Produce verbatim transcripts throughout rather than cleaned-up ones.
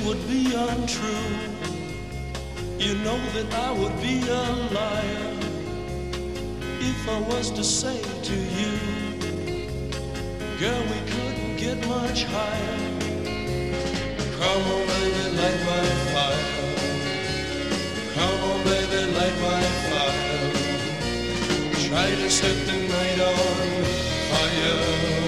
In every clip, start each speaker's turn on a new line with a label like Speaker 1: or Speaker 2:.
Speaker 1: would be untrue. You know that I would be a liar if I was to say to you, girl, we couldn't get much higher. Come on, baby, light my fire. Come on, baby, light my fire. Try to set the night on fire.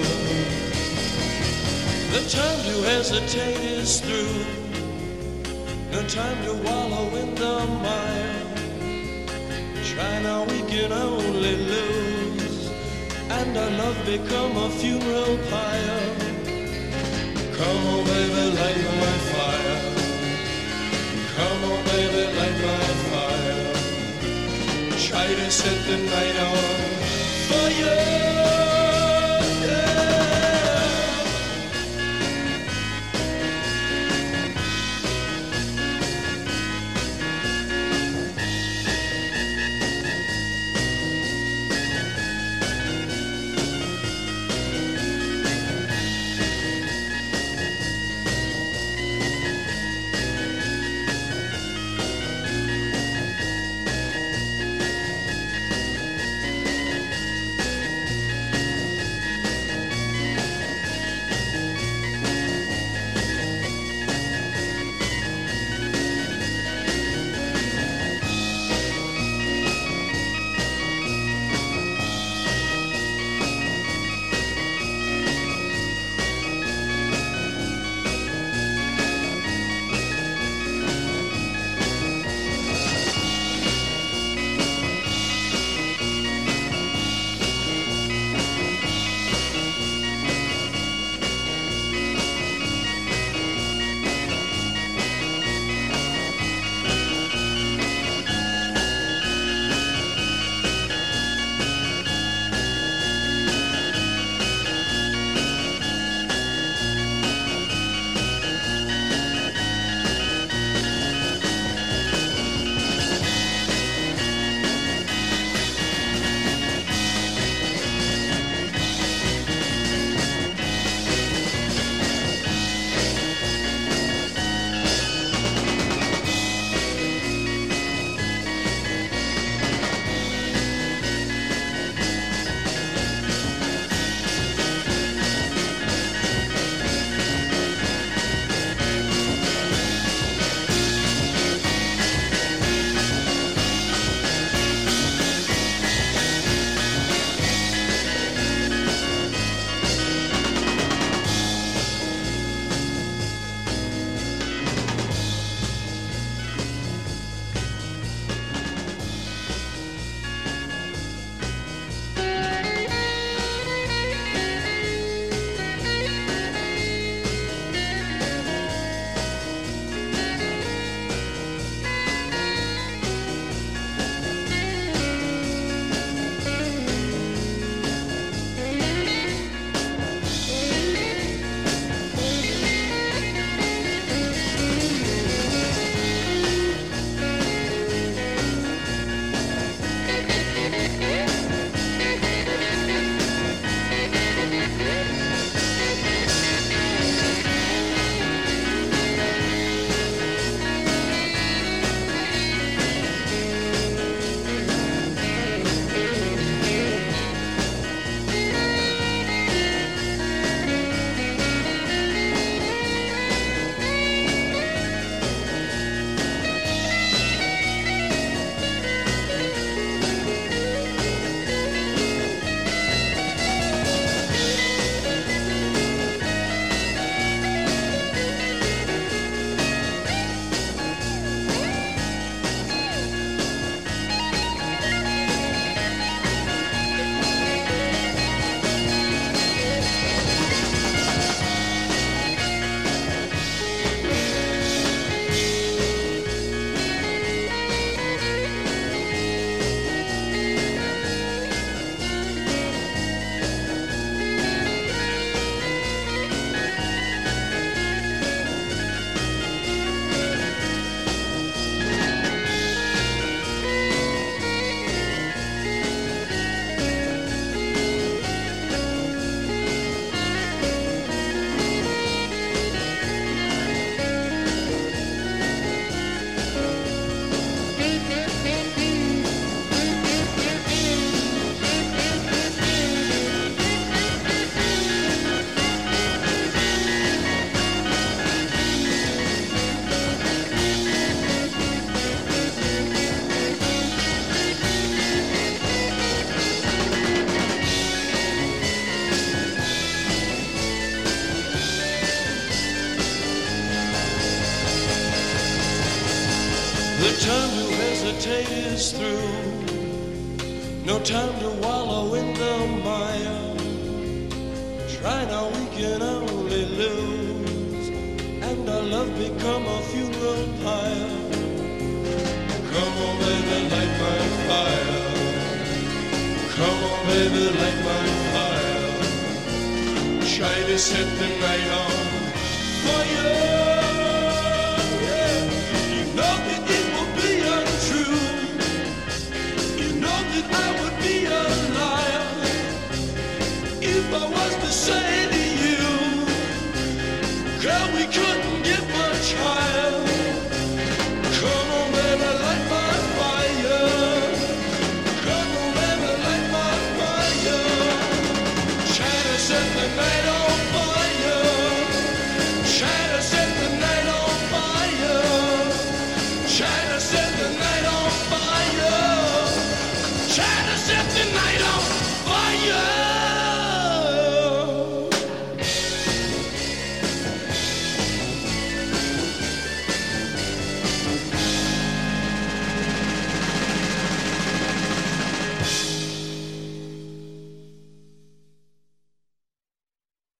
Speaker 1: The time to hesitate is through. No time to wallow in the mire. Try now, we can only lose, and our love become a funeral pyre. Come on, baby, light my fire. Come on, baby, light my fire. Try to set the night on fire. is through. No time to wallow in the mire. Try now, we can only lose, and our love become a funeral pyre. Come on, baby, light my fire. Come on, baby, light my fire. Try to set the night on fire.